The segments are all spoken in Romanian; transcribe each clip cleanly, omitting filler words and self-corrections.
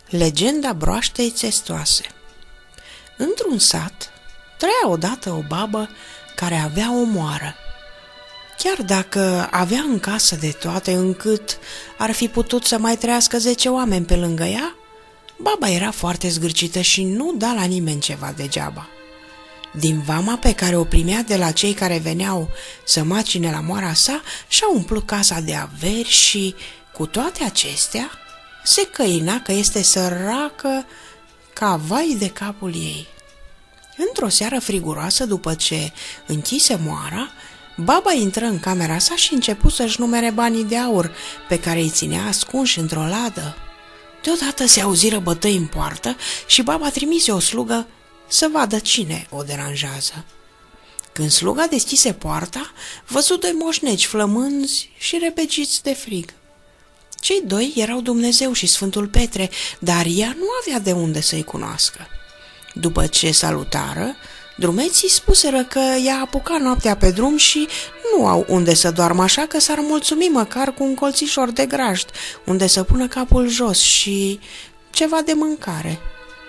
Legenda broaștei țestoase. Într-un sat trăia odată o babă care avea o moară. Chiar dacă avea în casă de toate încât ar fi putut să mai trăiască 10 oameni pe lângă ea, baba era foarte zgârcită și nu da la nimeni ceva degeaba. Din vama pe care o primea de la cei care veneau să macine la moara sa, și-a umplut casa de averi și, cu toate acestea, se căina că este săracă ca vai de capul ei. Într-o seară friguroasă, după ce închise moara, baba intră în camera sa și începu să-și numere banii de aur pe care îi ținea ascunși într-o ladă. Deodată se auziră bătăi în poartă și baba trimise o slugă să vadă cine o deranjează. Când sluga deschise poarta, văzu 2 moșnegi flămânzi și repeciți de frig. Cei 2 erau Dumnezeu și Sfântul Petre, dar ea nu avea de unde să-i cunoască. După ce salutară, drumeții spuseră că i-a apucat noaptea pe drum și nu au unde să doarmă, așa că s-ar mulțumi măcar cu un colțișor de grajd unde să pună capul jos și ceva de mâncare.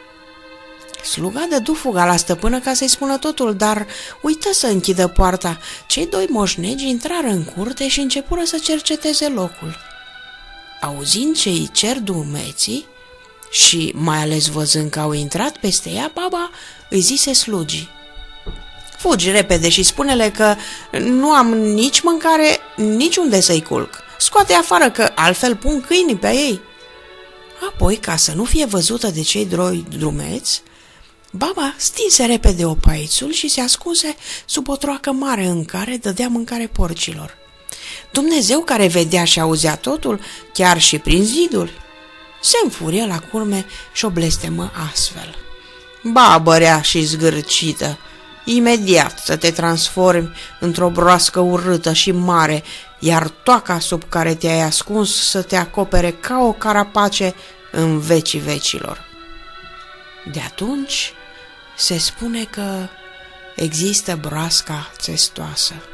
Sluga dădu fuga la stăpână ca să-i spună totul, dar uită să închidă poarta. Cei 2 moșnegi intrară în curte și începură să cerceteze locul. Auzind ce îi cer drumeții și mai ales văzând că au intrat peste ea, baba îi zise slugii: "Fugi repede și spune-le că nu am nici mâncare, nici unde să-i culc. Scoate afară că altfel pun câinii pe ei." Apoi, ca să nu fie văzută de cei 2 drumeți, baba stinse repede opaițul și se ascunse sub o troacă mare în care dădea mâncare porcilor. Dumnezeu, care vedea și auzea totul, chiar și prin zidul, se înfurie la culme și o blestemă astfel: "Babă rea și zgârcită, imediat să te transformi într-o broască urâtă și mare, iar toaca sub care te-ai ascuns să te acopere ca o carapace în vecii vecilor." De atunci se spune că există broasca țestoasă.